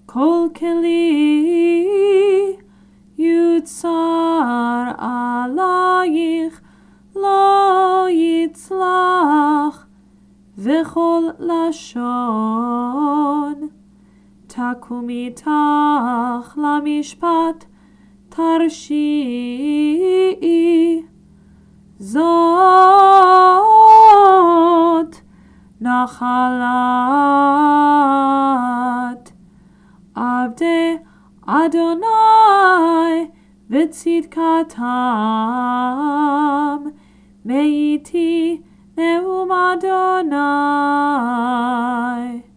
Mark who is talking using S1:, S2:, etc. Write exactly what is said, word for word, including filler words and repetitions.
S1: Kol keli yutzar alayich lo yitzlach, v'chol lashon takumi tach lamishpat tarshii. Zot nachalat Avdei Adonai v'tzidkatam, meiti neum Adonai.